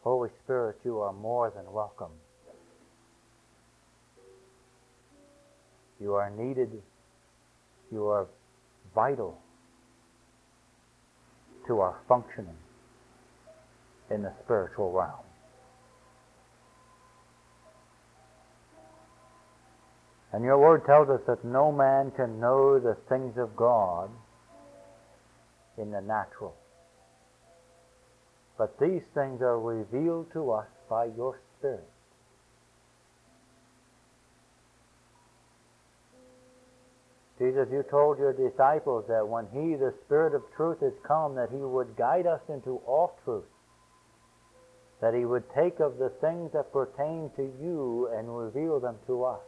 Holy Spirit, you are more than welcome. You are needed. You are vital to our functioning in the spiritual realm. And your word tells us that no man can know the things of God in the natural. But these things are revealed to us by your Spirit. Jesus, you told your disciples that when He, the Spirit of truth, is come, that He would guide us into all truth, that He would take of the things that pertain to you and reveal them to us.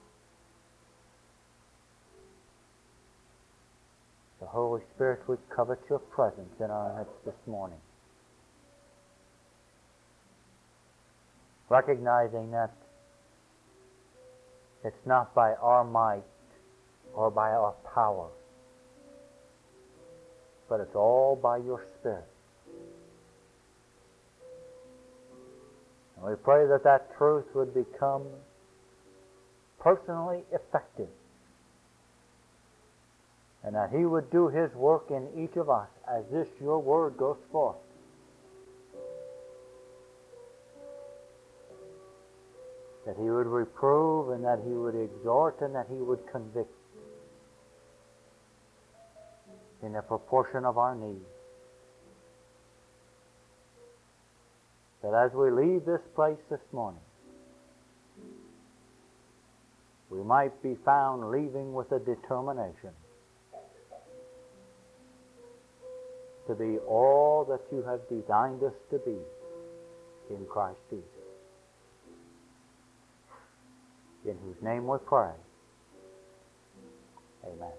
The Holy Spirit would covet your presence in our midst this morning, recognizing that it's not by our might or by our power, but it's all by your Spirit. And we pray that that truth would become personally effective, and that He would do His work in each of us as this your word goes forth. That He would reprove, and that He would exhort, and that He would convict in the proportion of our need. That as we leave this place this morning, we might be found leaving with a determination to be all that you have designed us to be in Christ Jesus. In whose name we pray. Amen.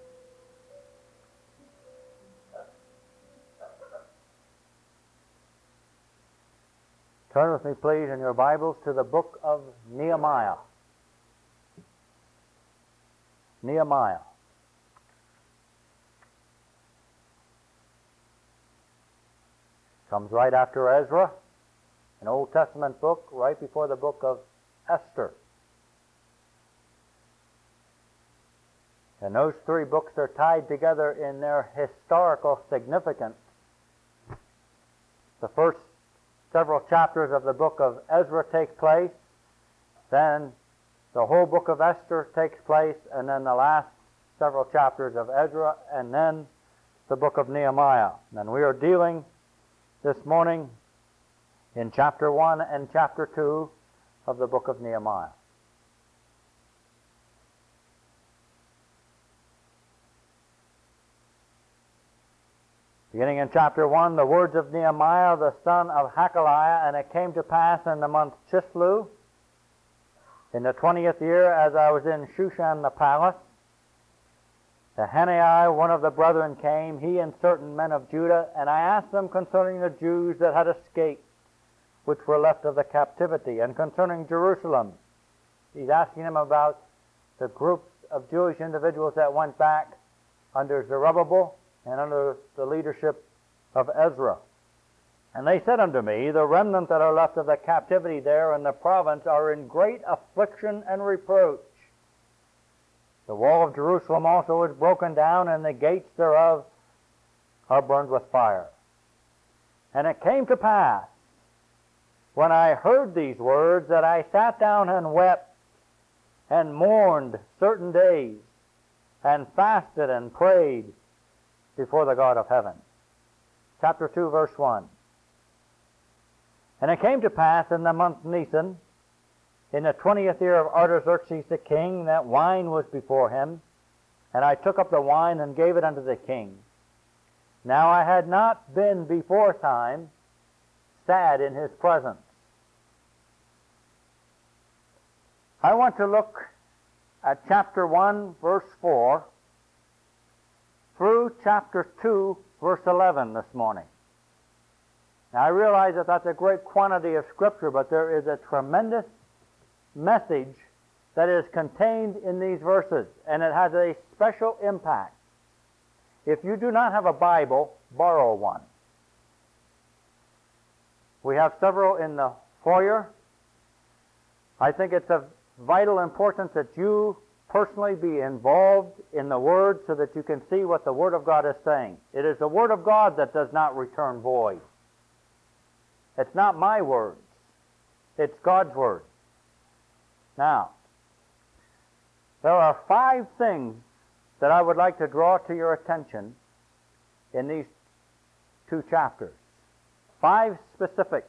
Turn with me, please, in your Bibles to the book of Nehemiah. Nehemiah. Comes right after Ezra, an Old Testament book, right before the book of Esther. And those three books are tied together in their historical significance. The first several chapters of the book of Ezra take place, then the whole book of Esther takes place, and then the last several chapters of Ezra, and then the book of Nehemiah. And we are dealing this morning in chapter 1 and chapter 2 of the book of Nehemiah. Beginning in chapter 1, the words of Nehemiah, the son of Hakaliah, and it came to pass in the month Chislew, in the 20th year, as I was in Shushan the palace, that Hanani, one of the brethren, came, he and certain men of Judah, and I asked them concerning the Jews that had escaped, which were left of the captivity, and concerning Jerusalem. He's asking them about the groups of Jewish individuals that went back under Zerubbabel and under the leadership of Ezra. And they said unto me, the remnant that are left of the captivity there in the province are in great affliction and reproach. The wall of Jerusalem also is broken down, and the gates thereof are burned with fire. And it came to pass, when I heard these words, that I sat down and wept, and mourned certain days, and fasted and prayed before the God of heaven. Chapter 2, verse 1. And it came to pass in the month Nisan, in the 20th year of Artaxerxes the king, that wine was before him, and I took up the wine and gave it unto the king. Now I had not been before time sad in his presence. I want to look at chapter 1, verse 4, through chapter 2, verse 11 this morning. Now I realize that that's a great quantity of Scripture, but there is a tremendous message that is contained in these verses, and it has a special impact. If you do not have a Bible, borrow one. We have several in the foyer. I think it's of vital importance that you personally be involved in the Word so that you can see what the Word of God is saying. It is the Word of God that does not return void. It's not my words. It's God's Word. Now, there are 5 things that I would like to draw to your attention in these 2 chapters. 5 specifics.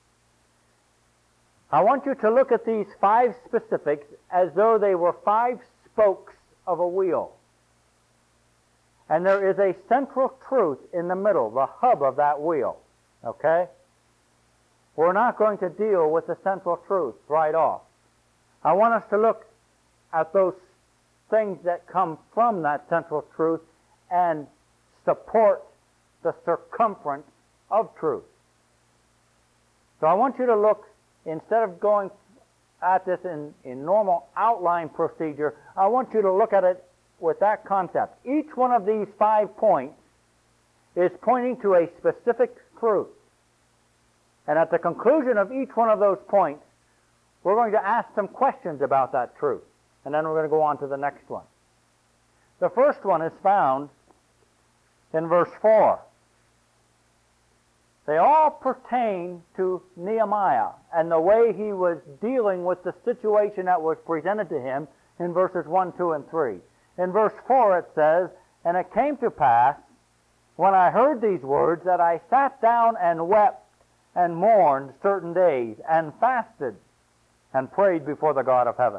I want you to look at these 5 specifics as though they were 5 spokes of a wheel. And there is a central truth in the middle, the hub of that wheel. Okay? We're not going to deal with the central truth right off. I want us to look at those things that come from that central truth and support the circumference of truth. So I want you to look, instead of going at this in normal outline procedure, I want you to look at it with that concept. Each one of these 5 points is pointing to a specific truth. And at the conclusion of each one of those points, we're going to ask some questions about that truth. And then we're going to go on to the next one. The first one is found in verse 4. They all pertain to Nehemiah and the way he was dealing with the situation that was presented to him in verses 1, 2, and 3. In verse 4 it says, "And it came to pass, when I heard these words, that I sat down and wept and mourned certain days, and fasted and prayed before the God of heaven."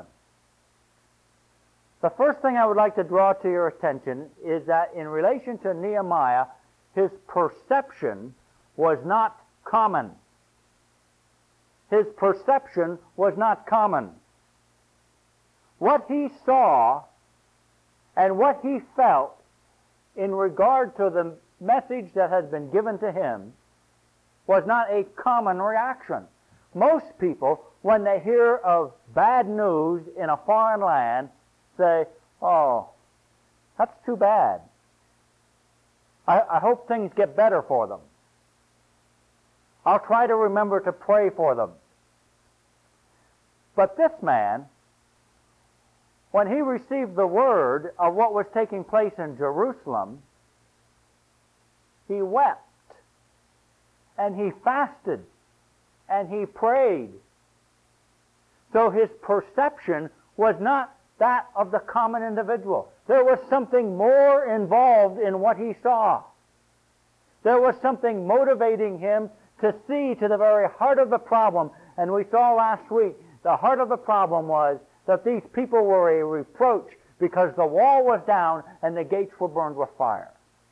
The first thing I would like to draw to your attention is that in relation to Nehemiah, his perception was not common. His perception was not common. What he saw and what he felt in regard to the message that had been given to him was not a common reaction. Most people, when they hear of bad news in a foreign land, say, "Oh, that's too bad. I hope things get better for them. I'll try to remember to pray for them." But this man, when he received the word of what was taking place in Jerusalem, he wept, and he fasted, and he prayed. So his perception was not that of the common individual. There was something more involved in what he saw. There was something motivating him to see to the very heart of the problem. And we saw last week, the heart of the problem was that these people were a reproach because the wall was down and the gates were burned with fire.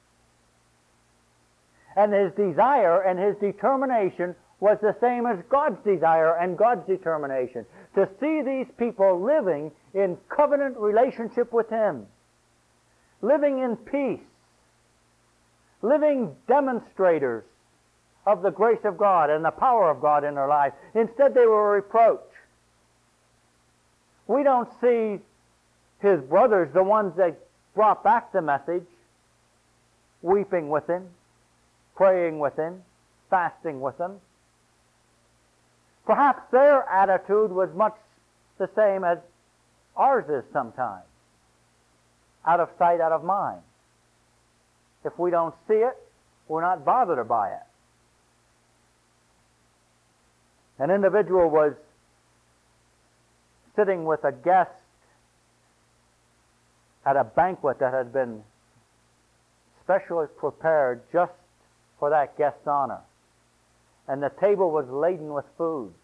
And his desire and his determination was the same as God's desire and God's determination, to see these people living in covenant relationship with Him, living in peace, living demonstrators of the grace of God and the power of God in their life. Instead, they were a reproach. We don't see his brothers, the ones that brought back the message, weeping with him, praying with him, fasting with him. Perhaps their attitude was much the same as ours is sometimes. Out of sight, out of mind. If we don't see it, we're not bothered by it. An individual was sitting with a guest at a banquet that had been specially prepared just for that guest's honor. And the table was laden with food.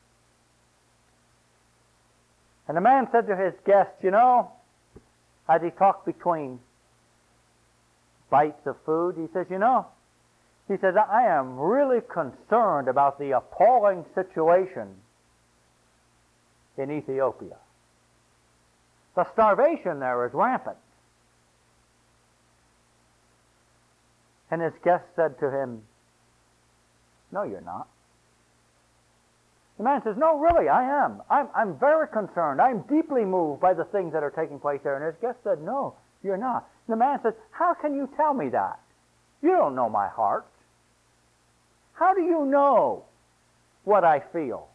And the man said to his guest, "You know," as he talked between bites of food, he says, he says, "I am really concerned about the appalling situation in Ethiopia. The starvation there is rampant." And his guest said to him, "No, you're not." The man says, "No, really, I am. I'm very concerned. I'm deeply moved by the things that are taking place there." And his guest said, "No, you're not." And the man says, "How can you tell me that? You don't know my heart. How do you know what I feel.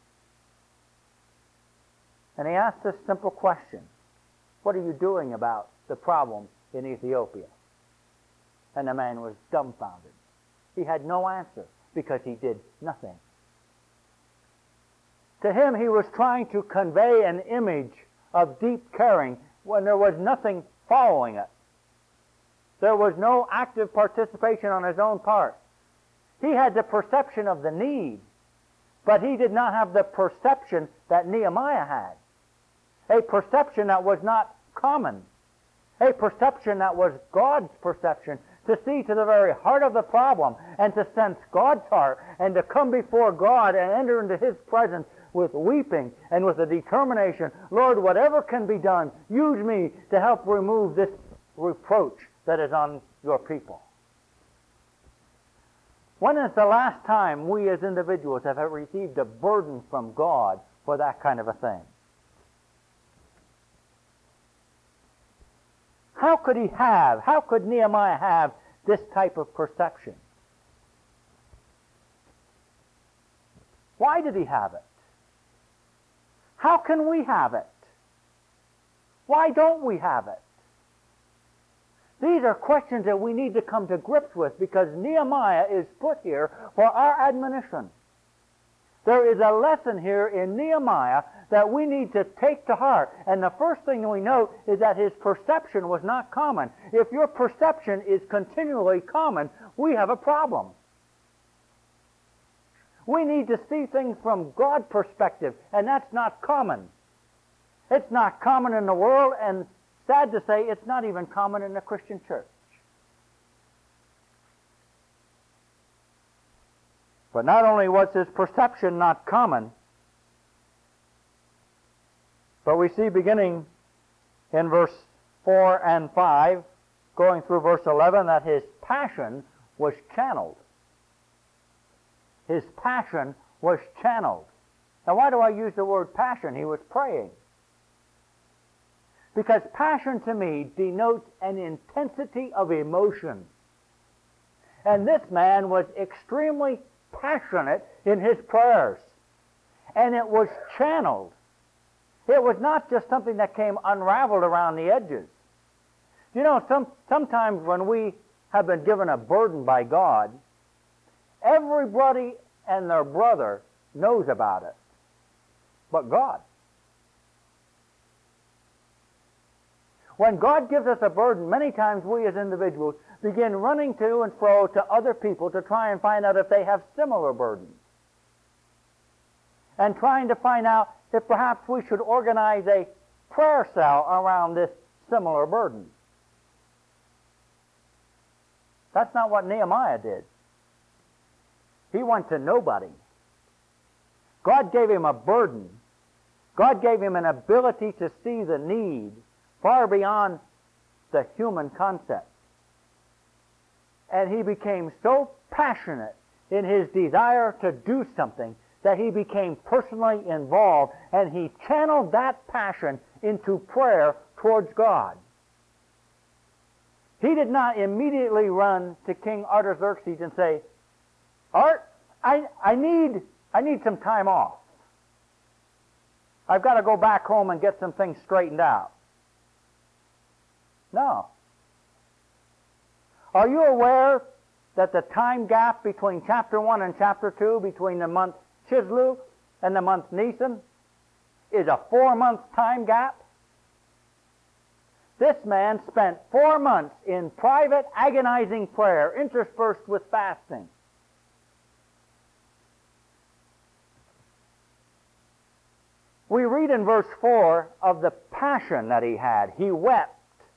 And he asked this simple question: what are you doing about the problem in Ethiopia? And the man was dumbfounded. He had no answer because he did nothing. To him, he was trying to convey an image of deep caring when there was nothing following it. There was no active participation on his own part. He had the perception of the need, but he did not have the perception that Nehemiah had. A perception that was not common. A perception that was God's perception, to see to the very heart of the problem and to sense God's heart and to come before God and enter into His presence with weeping and with a determination, Lord, whatever can be done, use me to help remove this reproach that is on your people. When is the last time we as individuals have received a burden from God for that kind of a thing? How could Nehemiah have this type of perception? Why did he have it? How can we have it? Why don't we have it? These are questions that we need to come to grips with, because Nehemiah is put here for our admonition. There is a lesson here in Nehemiah that we need to take to heart. And the first thing we note is that his perception was not common. If your perception is continually common, we have a problem. We need to see things from God's perspective, and that's not common. It's not common in the world, and sad to say, it's not even common in the Christian church. But not only was his perception not common, but we see beginning in verse 4 and 5, going through verse 11, that his passion was channeled. His passion was channeled. Now, why do I use the word passion? He was praying. Because passion to me denotes an intensity of emotion. And this man was extremely passionate in his prayers. And it was channeled. It was not just something that came unraveled around the edges. You know, sometimes when we have been given a burden by God, everybody and their brother knows about it, but God. When God gives us a burden, many times we as individuals begin running to and fro to other people to try and find out if they have similar burdens. And trying to find out if perhaps we should organize a prayer cell around this similar burden. That's not what Nehemiah did. He went to nobody. God gave him a burden. God gave him an ability to see the need far beyond the human concept. And he became so passionate in his desire to do something that he became personally involved, and he channeled that passion into prayer towards God. He did not immediately run to King Artaxerxes and say, Art, I need some time off. I've got to go back home and get some things straightened out. No. Are you aware that the time gap between chapter 1 and chapter 2, between the month Chislev and the month Nisan, is a 4-month time gap? This man spent 4 months in private, agonizing prayer, interspersed with fasting. We read in verse 4 of the passion that he had. He wept.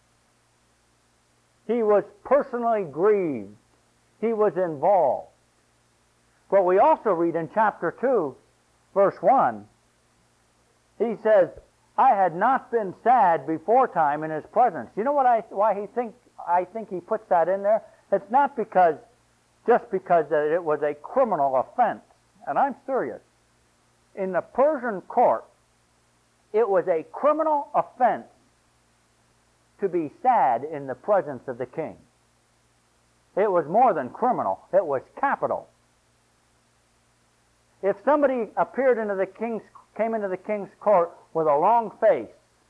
He was personally grieved. He was involved. But we also read in chapter 2, verse 1, he says, I had not been sad before time in his presence. You know why I think he puts that in there? It's not just because that it was a criminal offense. And I'm serious. In the Persian court, it was a criminal offense to be sad in the presence of the king. It was more than criminal. It was capital. If somebody came into the king's court with a long face,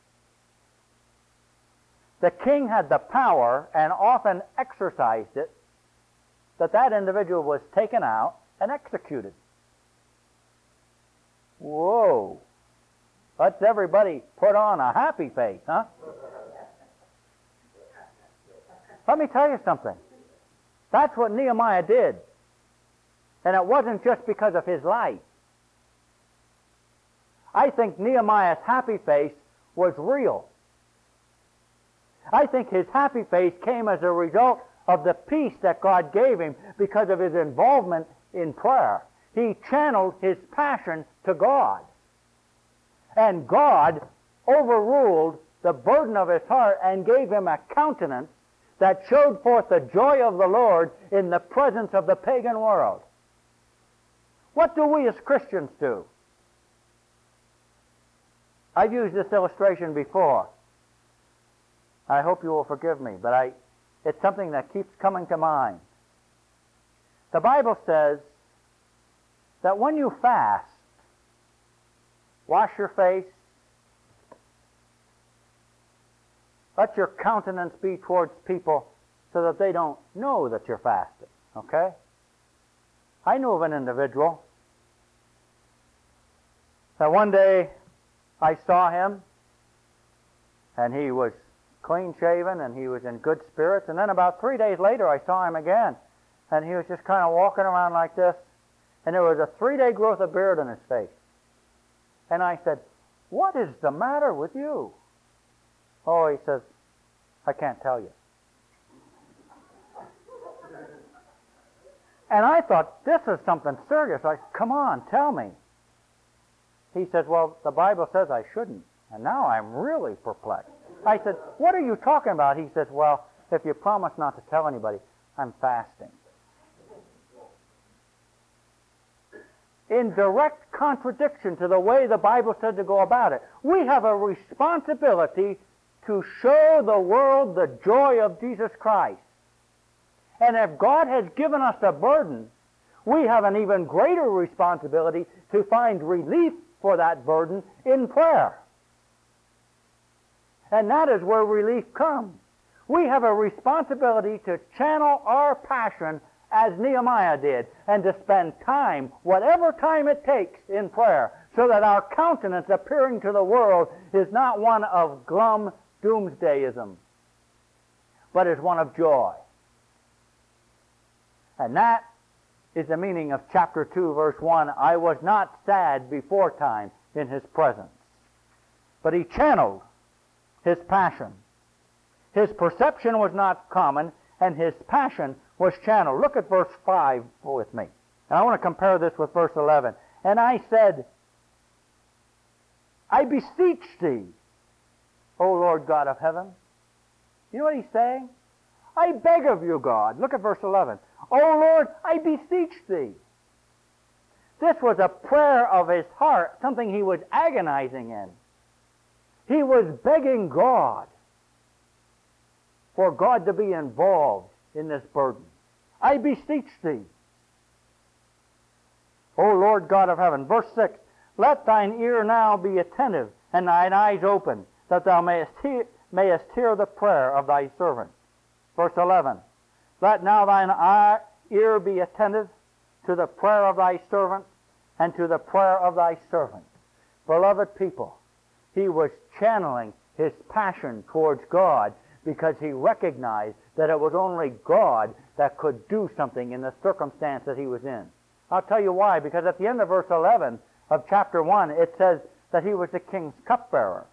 the king had the power, and often exercised it, that individual was taken out and executed. Whoa! Let's everybody put on a happy face, huh? Let me tell you something. That's what Nehemiah did. And it wasn't just because of his life. I think Nehemiah's happy face was real. I think his happy face came as a result of the peace that God gave him because of his involvement in prayer. He channeled his passion to God. And God overruled the burden of his heart and gave him a countenance that showed forth the joy of the Lord in the presence of the pagan world. What do we as Christians do? I've used this illustration before. I hope you will forgive me, but it's something that keeps coming to mind. The Bible says that when you fast, wash your face, let your countenance be towards people so that they don't know that you're fasting, okay? I knew of an individual that one day I saw him, and he was clean-shaven, and he was in good spirits, and then about 3 days later I saw him again, and he was just kind of walking around like this, and there was a 3-day growth of beard on his face. And I said, "What is the matter with you?" Oh, he says, "I can't tell you." And I thought, this is something serious. I said, "Come on, tell me." He says, "Well, the Bible says I shouldn't." And now I'm really perplexed. I said, "What are you talking about?" He says, "Well, if you promise not to tell anybody, I'm fasting." In direct contradiction to the way the Bible said to go about it. We have a responsibility to show the world the joy of Jesus Christ. And if God has given us a burden, we have an even greater responsibility to find relief for that burden in prayer. And that is where relief comes. We have a responsibility to channel our passion as Nehemiah did, and to spend time, whatever time it takes, in prayer, so that our countenance appearing to the world is not one of glum doomsdayism, but is one of joy. And that is the meaning of chapter 2, verse 1. I was not sad before time in his presence. But he channeled his passion. His perception was not common, and his passion was channeled. Look at verse 5 with me. And I want to compare this with verse 11. And I said, I beseech thee, O Lord God of heaven. You know what he's saying? I beg of you, God. Look at verse 11. O Lord, I beseech thee. This was a prayer of his heart, something he was agonizing in. He was begging God for God to be involved in this burden. I beseech thee, O Lord God of heaven. Verse 6, let thine ear now be attentive, and thine eyes open, that thou mayest hear the prayer of thy servant. Verse 11, let now thine ear be attentive to the prayer of thy servant, and to the prayer of thy servant. Beloved people, he was channeling his passion towards God because he recognized that it was only God that could do something in the circumstance that he was in. I'll tell you why. Because at the end of verse 11 of chapter 1, it says that he was the king's cupbearer.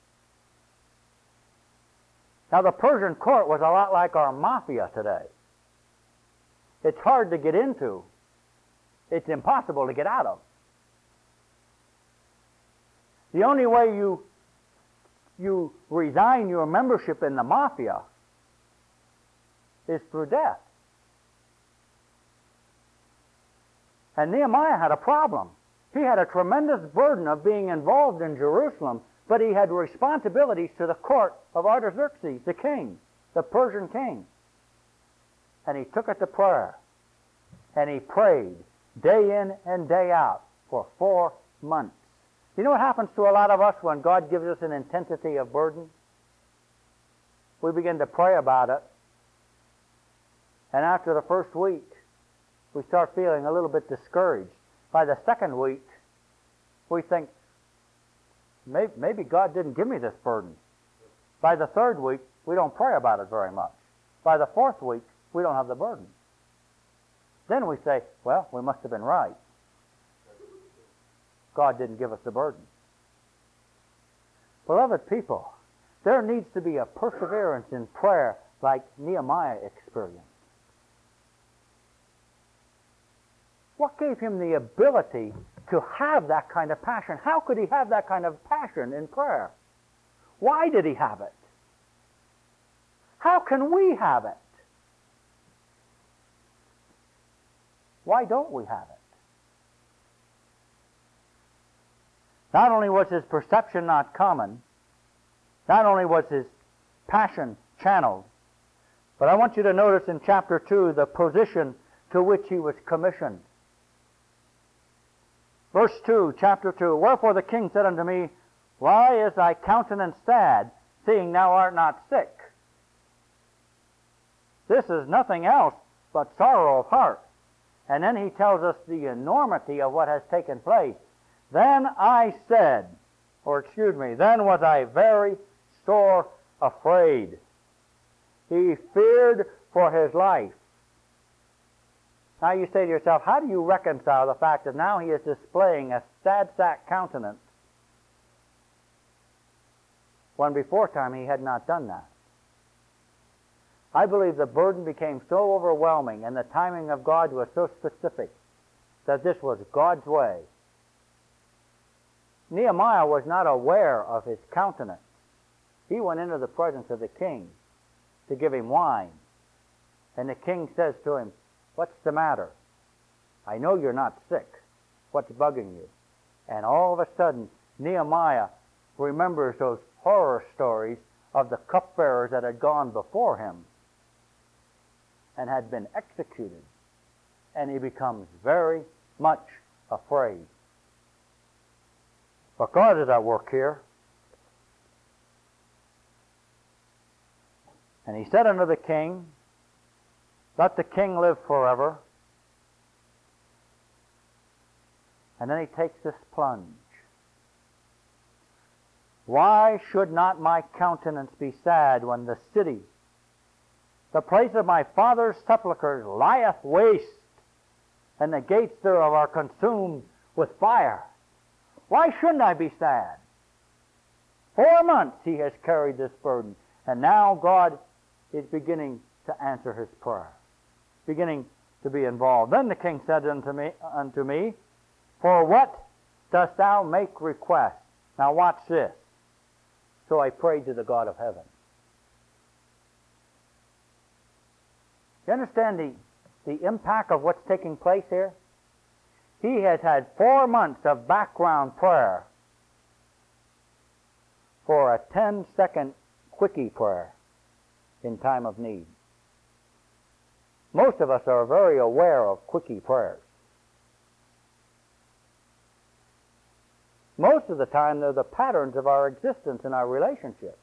Now, the Persian court was a lot like our mafia today. It's hard to get into. It's impossible to get out of. The only way you resign your membership in the mafia is through death. And Nehemiah had a problem. He had a tremendous burden of being involved in Jerusalem, but he had responsibilities to the court of Artaxerxes, the king, the Persian king. And he took it to prayer. And he prayed day in and day out for 4 months. You know what happens to a lot of us when God gives us an intensity of burden? We begin to pray about it, and after the first week, we start feeling a little bit discouraged. By the second week, we think, maybe God didn't give me this burden. By the third week, we don't pray about it very much. By the fourth week, we don't have the burden. Then we say, well, we must have been right. God didn't give us the burden. Beloved people, there needs to be a perseverance in prayer like Nehemiah experienced. What gave him the ability to have that kind of passion? How could he have that kind of passion in prayer? Why did he have it? How can we have it? Why don't we have it? Not only was his perception not common, not only was his passion channeled, but I want you to notice in chapter 2 the position to which he was commissioned. Verse 2, chapter 2, Wherefore the king said unto me, Why is thy countenance sad, seeing thou art not sick? This is nothing else but sorrow of heart. And then he tells us the enormity of what has taken place. Then was I very sore afraid. He feared for his life. Now you say to yourself, how do you reconcile the fact that now he is displaying a sad sack countenance when before time he had not done that? I believe the burden became so overwhelming and the timing of God was so specific that this was God's way. Nehemiah was not aware of his countenance. He went into the presence of the king to give him wine. And the king says to him, What's the matter? I know you're not sick. What's bugging you? And all of a sudden, Nehemiah remembers those horror stories of the cupbearers that had gone before him and had been executed. And he becomes very much afraid. But God is at work here. And he said unto the king, Let the king live forever. And then he takes this plunge. Why should not my countenance be sad when the city, the place of my father's sepulchres, lieth waste, and the gates thereof are consumed with fire? Why shouldn't I be sad? 4 months he has carried this burden, and now God is beginning to answer his prayer, beginning to be involved. Then the king said unto me, For what dost thou make request? Now watch this. So I prayed to the God of heaven. You understand the impact of what's taking place here? He has had 4 months of background prayer for a 10-second quickie prayer in time of need. Most of us are very aware of quickie prayers. Most of the time, they're the patterns of our existence and our relationship.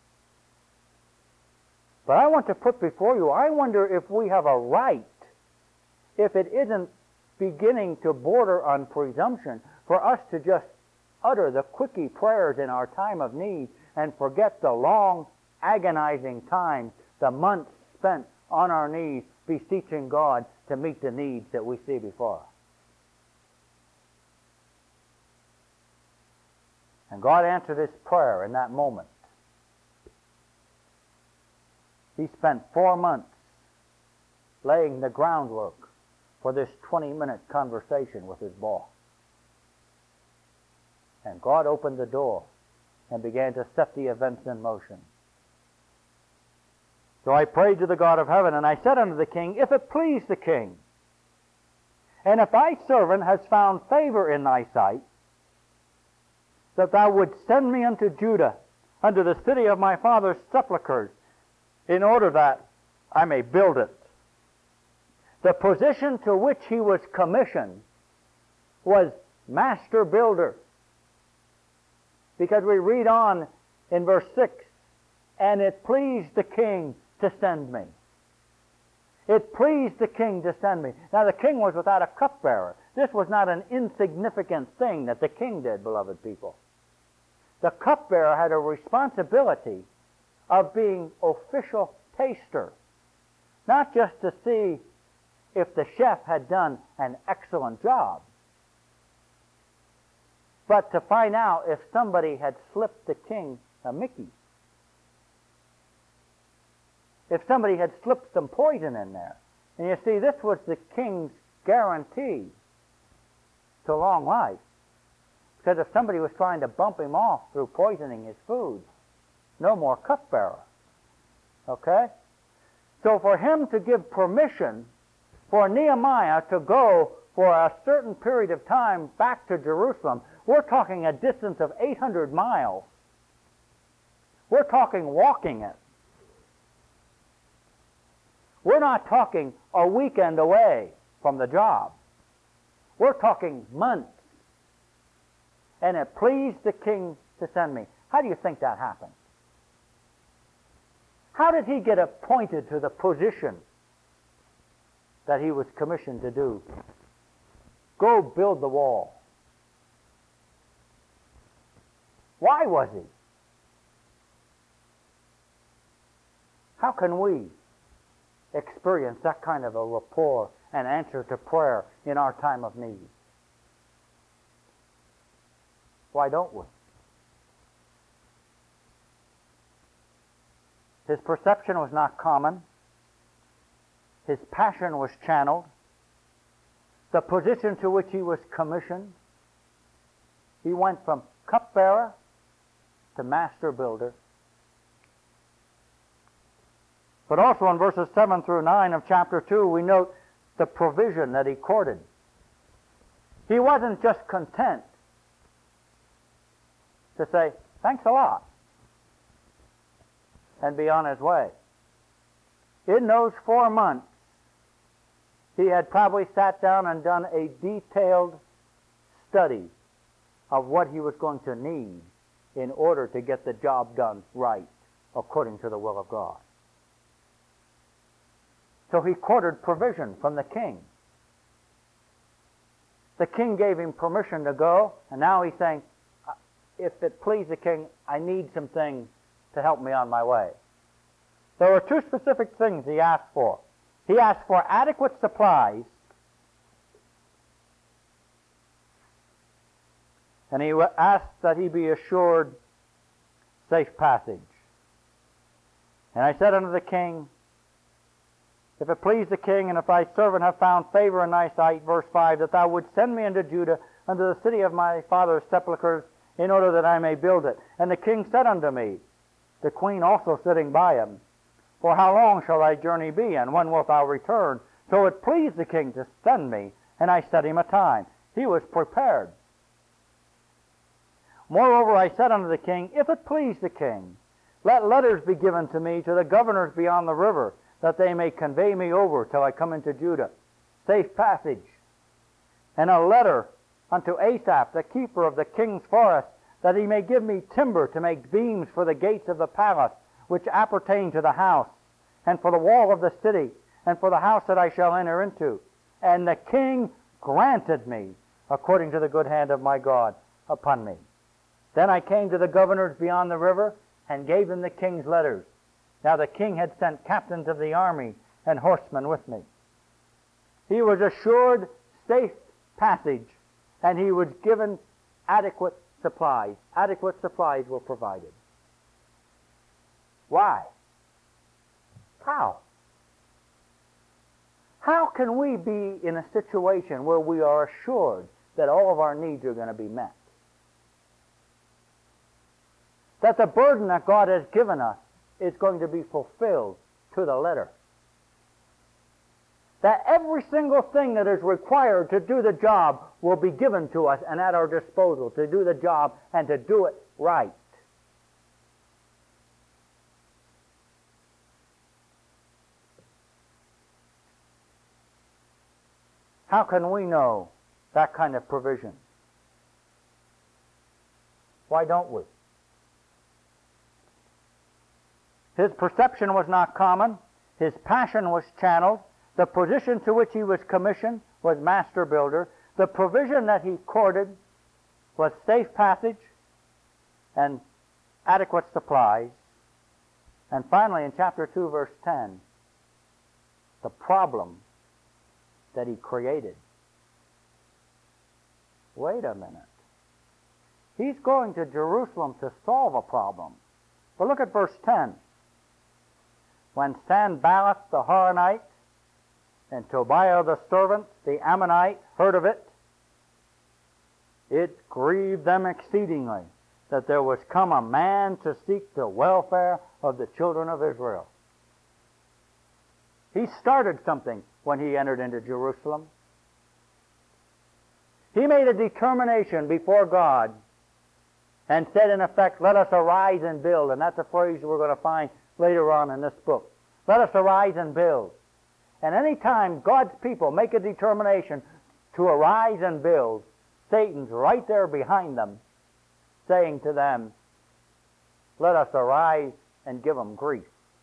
But I want to put before you, I wonder if we have a right, if it isn't beginning to border on presumption, for us to just utter the quickie prayers in our time of need and forget the long, agonizing time, the months spent on our knees beseeching God to meet the needs that we see before us. And God answered his prayer in that moment. He spent 4 months laying the groundwork for this 20-minute conversation with his boss. And God opened the door and began to set the events in motion. So I prayed to the God of heaven, and I said unto the king, If it please the king, and if thy servant has found favor in thy sight, that thou wouldst send me unto Judah, unto the city of my father's sepulchres, in order that I may build it. The position to which he was commissioned was master builder. Because we read on in verse 6, and it pleased the king to send me. It pleased the king to send me. Now the king was without a cupbearer. This was not an insignificant thing that the king did, beloved people. The cupbearer had a responsibility of being official taster, not just to see if the chef had done an excellent job, but to find out if somebody had slipped the king a Mickey. If somebody had slipped some poison in there. And you see, this was the king's guarantee to long life. Because if somebody was trying to bump him off through poisoning his food, no more cupbearer. Okay? So for him to give permission for Nehemiah to go for a certain period of time back to Jerusalem, we're talking a distance of 800 miles. We're talking walking it. We're not talking a weekend away from the job. We're talking months. And it pleased the king to send me. How do you think that happened? How did he get appointed to the position that he was commissioned to do? Go build the wall. Why was he? How can we experience that kind of a rapport and answer to prayer in our time of need? Why don't we? His perception was not common. His passion was channeled. The position to which he was commissioned, he went from cupbearer to master builder. But also in verses 7 through 9 of chapter 2, we note the provision that he courted. He wasn't just content to say, thanks a lot, and be on his way. In those 4 months, he had probably sat down and done a detailed study of what he was going to need in order to get the job done right, according to the will of God. So he courted provision from the king. The king gave him permission to go, and now he's saying, if it please the king, I need some things to help me on my way. There were 2 specific things he asked for. He asked for adequate supplies, and he asked that he be assured safe passage. And I said unto the king, if it please the king, and if thy servant have found favor in thy sight, verse 5, that thou wouldst send me into Judah, unto the city of my father's sepulchres, in order that I may build it. And the king said unto me, the queen also sitting by him, for how long shall thy journey be, and when wilt thou return? So it pleased the king to send me, and I set him a time. He was prepared. Moreover, I said unto the king, if it please the king, let letters be given to me to the governors beyond the river, that they may convey me over till I come into Judah. Safe passage. And a letter unto Asaph, the keeper of the king's forest, that he may give me timber to make beams for the gates of the palace, which appertain to the house, and for the wall of the city, and for the house that I shall enter into. And the king granted me, according to the good hand of my God, upon me. Then I came to the governors beyond the river, and gave them the king's letters. Now the king had sent captains of the army and horsemen with me. He was assured safe passage, and he was given adequate supplies. Adequate supplies were provided. Why? How? How can we be in a situation where we are assured that all of our needs are going to be met? That the burden that God has given us is going to be fulfilled to the letter. That every single thing that is required to do the job will be given to us and at our disposal to do the job and to do it right. How can we know that kind of provision? Why don't we? His perception was not common. His passion was channeled. The position to which he was commissioned was master builder. The provision that he courted was safe passage and adequate supplies. And finally, in chapter 2, verse 10, the problem that he created. Wait a minute. He's going to Jerusalem to solve a problem. But look at verse 10. When Sanballat the Horonite and Tobiah the servant, the Ammonite, heard of it, it grieved them exceedingly that there was come a man to seek the welfare of the children of Israel. He started something when he entered into Jerusalem. He made a determination before God and said, in effect, let us arise and build. And that's a phrase we're going to find later on in this book. Let us arise and build. And any time God's people make a determination to arise and build, Satan's right there behind them, saying to them, let us arise and give them grief.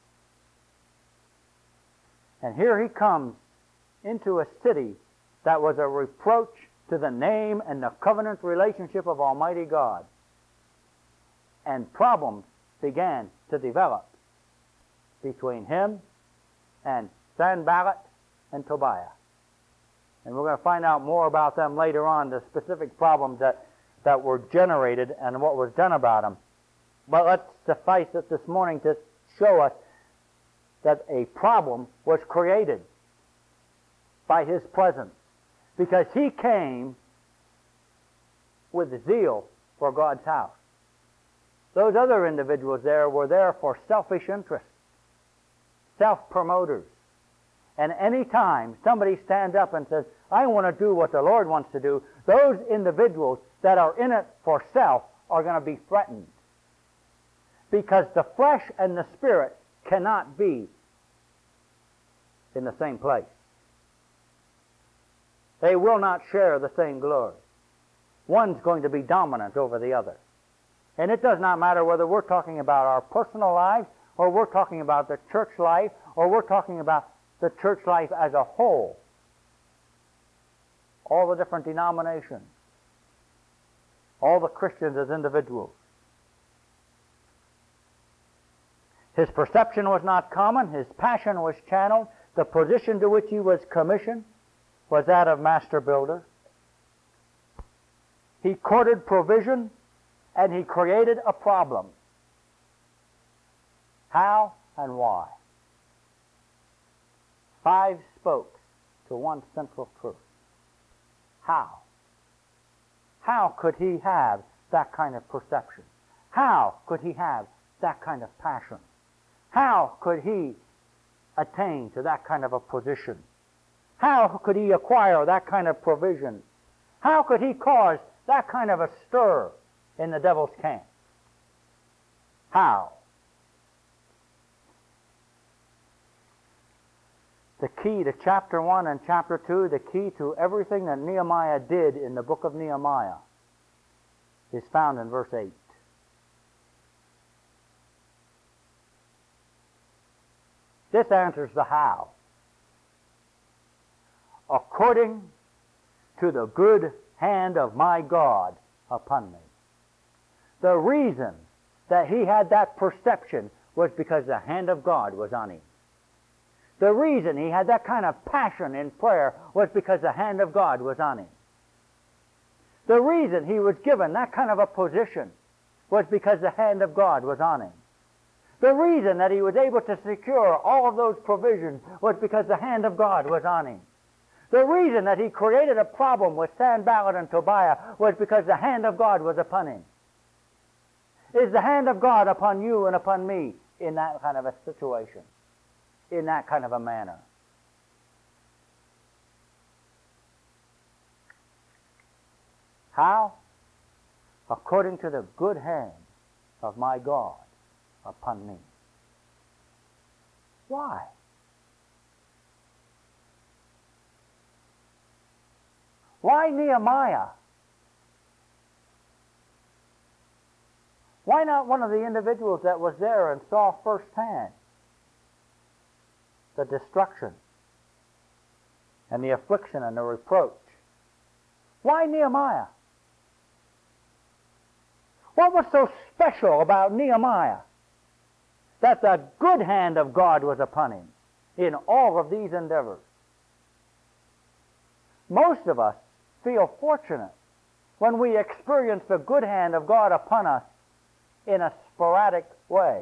And here he comes into a city that was a reproach to the name and the covenant relationship of Almighty God. And problems began to develop between him and Sanballat and Tobiah. And we're going to find out more about them later on, the specific problems that were generated and what was done about them. But let's suffice it this morning to show us that a problem was created by his presence, because he came with zeal for God's house. Those other individuals there were there for selfish interest, self-promoters. And any time somebody stands up and says, I want to do what the Lord wants to do, those individuals that are in it for self are going to be threatened. Because the flesh and the spirit cannot be in the same place. They will not share the same glory. One's going to be dominant over the other. And it does not matter whether we're talking about our personal lives, or we're talking about the church life, or we're talking about the church life as a whole. All the different denominations. All the Christians as individuals. His perception was not common. His passion was channeled. The position to which he was commissioned was that of master builder. He courted provision, and he created a problem. How and why? 5 spokes to one central truth. How? How could he have that kind of perception? How could he have that kind of passion? How could he attain to that kind of a position? How could he acquire that kind of provision? How could he cause that kind of a stir in the devil's camp? How? The key to chapter 1 and chapter 2, the key to everything that Nehemiah did in the book of Nehemiah, is found in verse 8. This answers the how. According to the good hand of my God upon me. The reason that he had that perception was because the hand of God was on him. The reason he had that kind of passion in prayer was because the hand of God was on him. The reason he was given that kind of a position was because the hand of God was on him. The reason that he was able to secure all of those provisions was because the hand of God was on him. The reason that he created a problem with Sanballat and Tobiah was because the hand of God was upon him. Is the hand of God upon you and upon me in that kind of a situation? In that kind of a manner? How? According to the good hand of my God upon me. Why? Why Nehemiah? Why not one of the individuals that was there and saw firsthand the destruction and the affliction and the reproach? Why Nehemiah? What was so special about Nehemiah that the good hand of God was upon him in all of these endeavors? Most of us feel fortunate when we experience the good hand of God upon us in a sporadic way,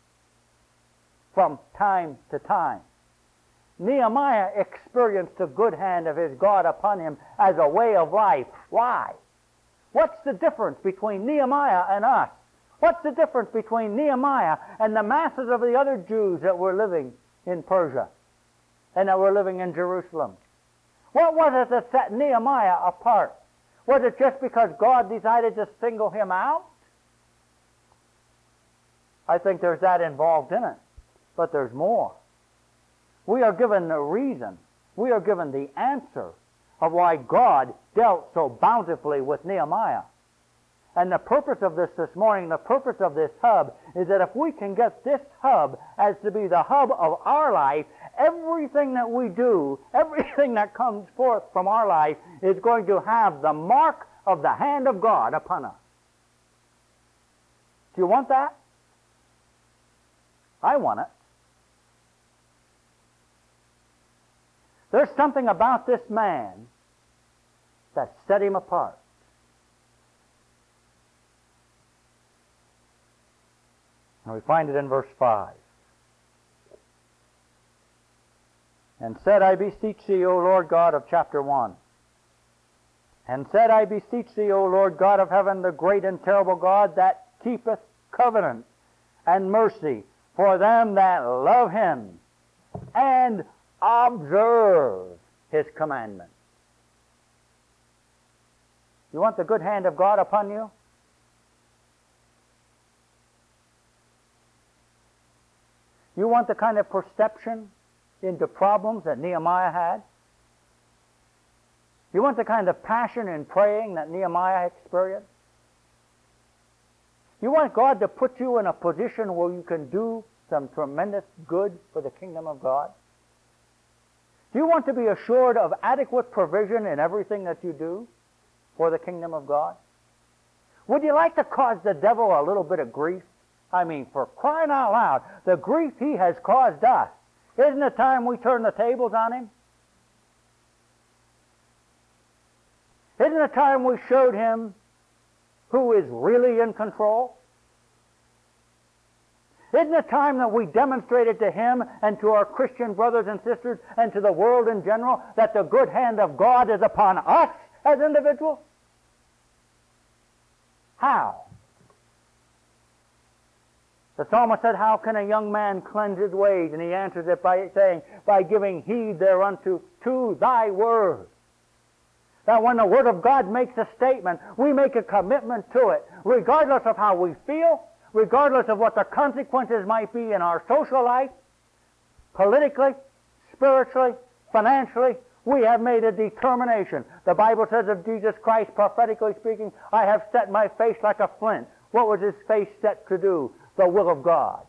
from time to time. Nehemiah experienced the good hand of his God upon him as a way of life. Why? What's the difference between Nehemiah and us? What's the difference between Nehemiah and the masses of the other Jews that were living in Persia and that were living in Jerusalem? What was it that set Nehemiah apart? Was it just because God decided to single him out? I think there's that involved in it, but there's more. We are given the reason, we are given the answer of why God dealt so bountifully with Nehemiah. And the purpose of this morning, the purpose of this hub, is that if we can get this hub as to be the hub of our life, everything that we do, everything that comes forth from our life is going to have the mark of the hand of God upon us. Do you want that? I want it. There's something about this man that set him apart. And we find it in verse 5. And said, I beseech thee, O Lord God of chapter 1. And said, I beseech thee, O Lord God of heaven, the great and terrible God that keepeth covenant and mercy for them that love him and observe his commandments. You want the good hand of God upon you? You want the kind of perception into problems that Nehemiah had? You want the kind of passion in praying that Nehemiah experienced? You want God to put you in a position where you can do some tremendous good for the kingdom of God? Do you want to be assured of adequate provision in everything that you do for the kingdom of God? Would you like to cause the devil a little bit of grief? I mean, for crying out loud, the grief he has caused us. Isn't it time we turn the tables on him? Isn't it time we showed him who is really in control? Isn't it time that we demonstrated to him and to our Christian brothers and sisters and to the world in general that the good hand of God is upon us as individuals? How? The psalmist said, how can a young man cleanse his ways? And he answers it by saying, by giving heed thereunto to thy word. That when the Word of God makes a statement, we make a commitment to it, regardless of how we feel, regardless of what the consequences might be in our social life, politically, spiritually, financially. We have made a determination. The Bible says of Jesus Christ, prophetically speaking, I have set my face like a flint. What was his face set to do? The will of God.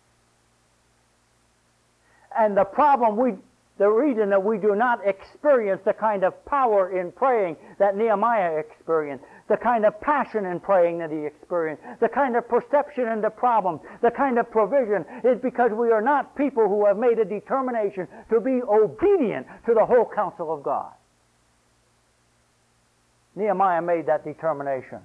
And the reason that we do not experience the kind of power in praying that Nehemiah experienced, the kind of passion in praying that he experienced, the kind of perception into problems, the kind of provision, is because we are not people who have made a determination to be obedient to the whole counsel of God. Nehemiah made that determination.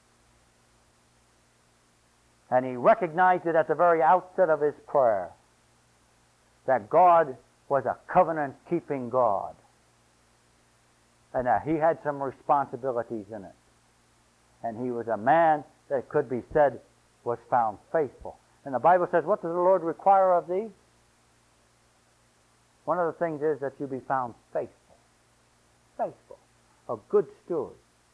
And he recognized it at the very outset of his prayer, that God was a covenant-keeping God, and that he had some responsibilities in it. And he was a man that could be said was found faithful. And the Bible says, what does the Lord require of thee? One of the things is that you be found faithful. Faithful. A good steward.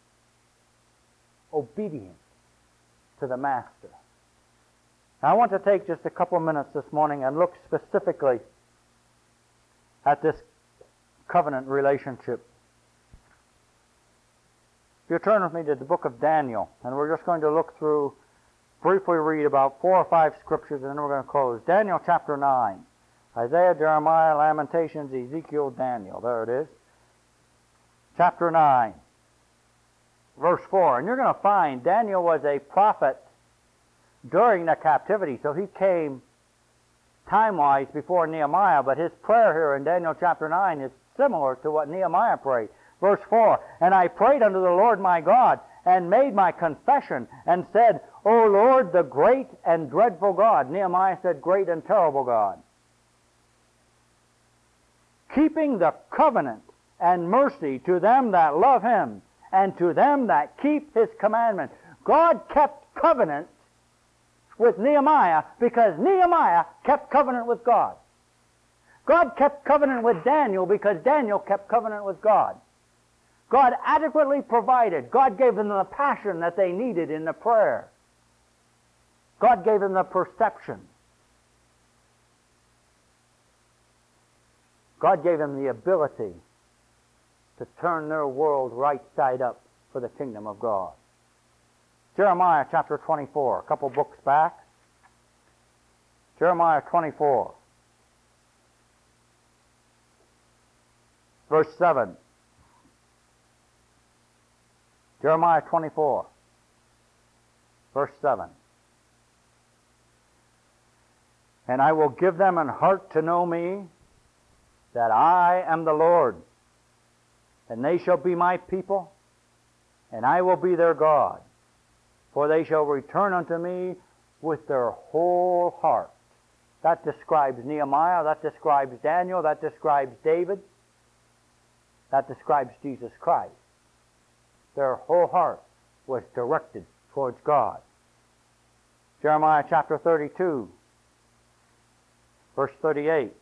Obedient to the master. Now, I want to take just a couple minutes this morning and look specifically at this covenant relationship. If you turn with me to the book of Daniel, and we're just going to look through briefly read about 4 or 5 scriptures, and then we're going to close. Daniel chapter 9. Isaiah, Jeremiah, Lamentations, Ezekiel, Daniel. There it is. Chapter 9, verse 4. And you're going to find Daniel was a prophet during the captivity, so he came time-wise before Nehemiah, but his prayer here in Daniel chapter 9 is similar to what Nehemiah prayed. Verse 4, And I prayed unto the Lord my God, and made my confession, and said, O Lord, the great and dreadful God. Nehemiah said, great and terrible God. Keeping the covenant and mercy to them that love him, and to them that keep his commandments. God kept covenant with Nehemiah because Nehemiah kept covenant with God. God kept covenant with Daniel because Daniel kept covenant with God. God adequately provided. God gave them the passion that they needed in the prayer. God gave them the perception. God gave them the ability to turn their world right side up for the kingdom of God. Jeremiah chapter 24, a couple books back. Jeremiah 24, verse 7. Jeremiah 24, verse 7. And I will give them an heart to know me, that I am the Lord, and they shall be my people, and I will be their God, for they shall return unto me with their whole heart. That describes Nehemiah, that describes Daniel, that describes David, that describes Jesus Christ. Their whole heart was directed towards God. Jeremiah chapter 32, verse 38.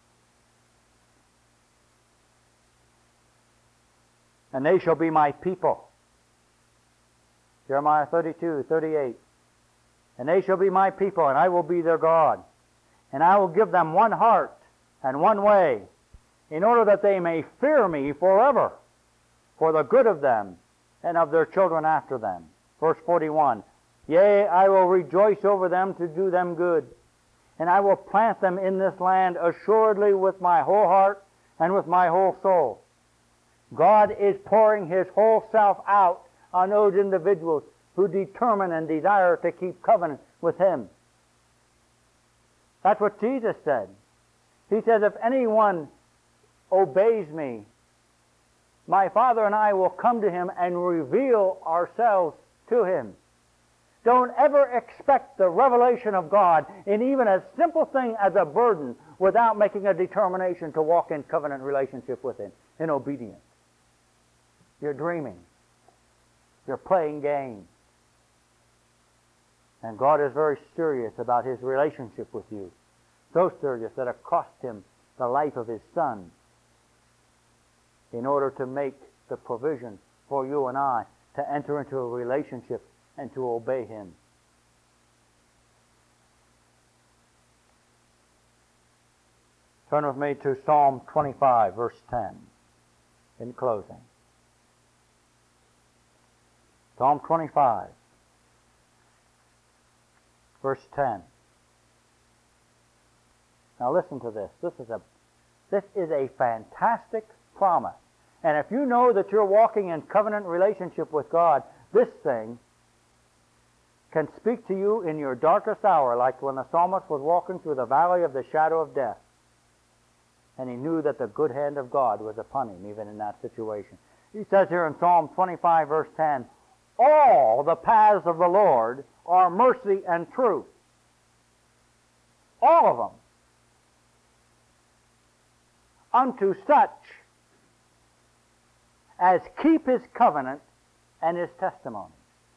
And they shall be my people. Jeremiah 32, 38. And they shall be my people, and I will be their God. And I will give them one heart and one way, in order that they may fear me forever, for the good of them and of their children after them. Verse 41. Yea, I will rejoice over them to do them good, and I will plant them in this land assuredly with my whole heart and with my whole soul. God is pouring his whole self out on those individuals who determine and desire to keep covenant with him. That's what Jesus said. He says, if anyone obeys me, my Father and I will come to him and reveal ourselves to him. Don't ever expect the revelation of God in even a simple thing as a burden without making a determination to walk in covenant relationship with him, in obedience. You're dreaming. You're playing games. And God is very serious about his relationship with you. So serious that it cost him the life of his Son in order to make the provision for you and I to enter into a relationship and to obey him. Turn with me to Psalm 25, verse 10, in closing. Psalm 25, verse 10. Now listen to this. This is a fantastic promise. And if you know that you're walking in covenant relationship with God, this thing can speak to you in your darkest hour, like when the psalmist was walking through the valley of the shadow of death. And he knew that the good hand of God was upon him, even in that situation. He says here in Psalm 25, verse 10, all the paths of the Lord are mercy and truth. All of them. Unto such as keep his covenant and his testimonies.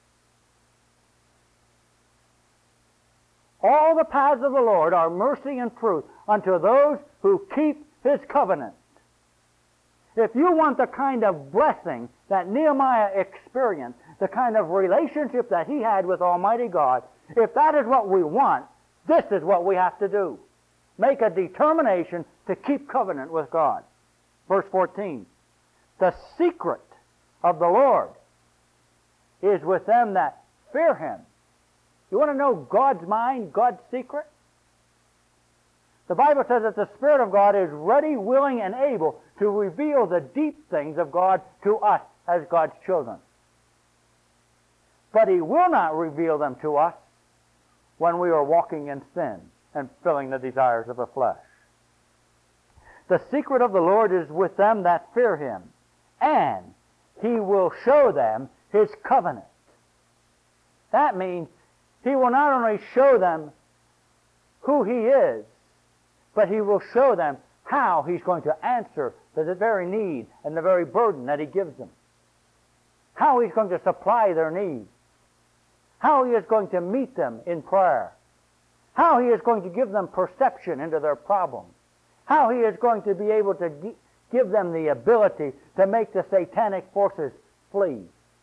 All the paths of the Lord are mercy and truth unto those who keep his covenant. If you want the kind of blessing that Nehemiah experienced, the kind of relationship that he had with Almighty God, if that is what we want, this is what we have to do. Make a determination to keep covenant with God. Verse 14. The secret of the Lord is with them that fear him, You want to know God's mind, God's secret? The Bible says that the Spirit of God is ready, willing, and able to reveal the deep things of God to us as God's children. But He will not reveal them to us when we are walking in sin and filling the desires of the flesh. The secret of the Lord is with them that fear Him, and He will show them His covenant. That means He will not only show them who He is, but He will show them how He's going to answer to the very need and the very burden that He gives them. How He's going to supply their needs. How He is going to meet them in prayer. How He is going to give them perception into their problems. How He is going to be able to give them the ability to make the satanic forces flee.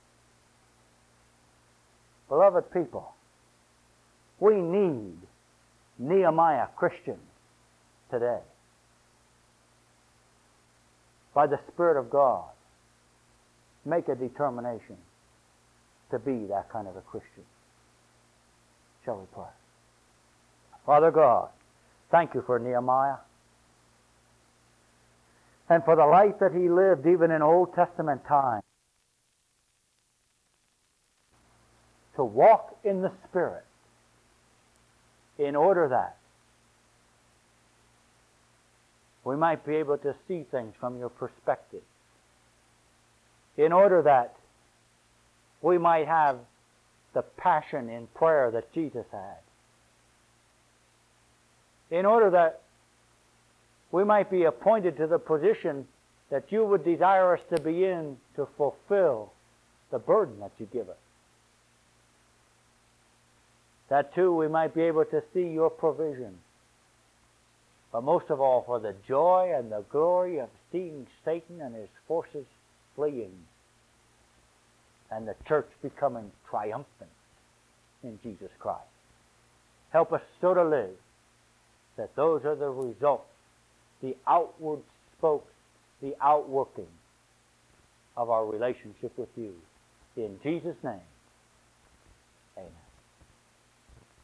Beloved people, we need Nehemiah Christians today. By the Spirit of God, make a determination to be that kind of a Christian. Shall we pray? Father God, thank You for Nehemiah and for the life that he lived even in Old Testament times. To walk in the Spirit in order that we might be able to see things from Your perspective. In order that we might have the passion in prayer that Jesus had. In order that we might be appointed to the position that You would desire us to be in to fulfill the burden that You give us. That too we might be able to see Your provision. But most of all, for the joy and the glory of seeing Satan and his forces fleeing, and the church becoming triumphant in Jesus Christ. Help us so to live that those are the results, the outward spokes, the outworking of our relationship with You. In Jesus' name, amen.